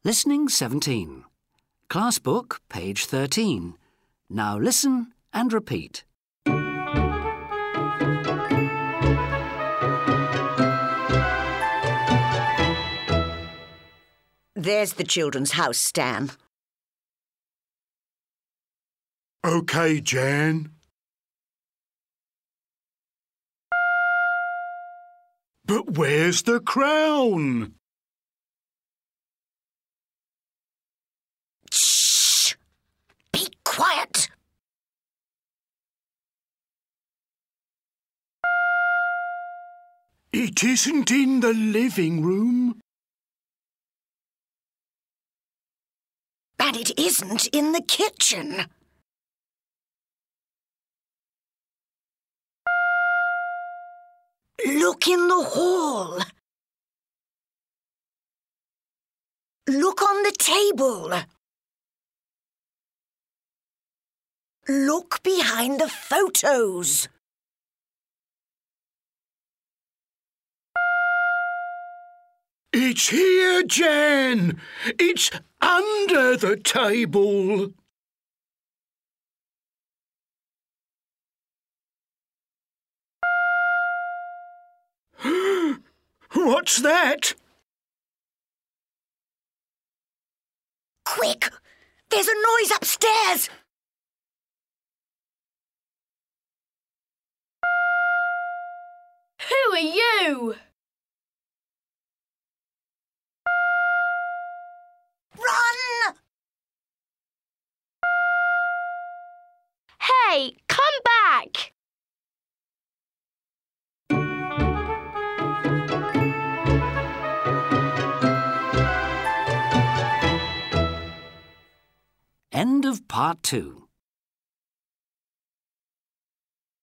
Listening 17. Class book, page 13. Now listen and repeat. There's the children's house, Stan. OK, Jan. But where's the crown? Shh! Be quiet! It isn't in the living room. And it isn't in the kitchen. Look in the hall. Look on the table. Look behind the photos. It's here, Jan. It's under the table. What's that? Quick! There's a noise upstairs! Who are you? Run! Hey, come back! End of part 2.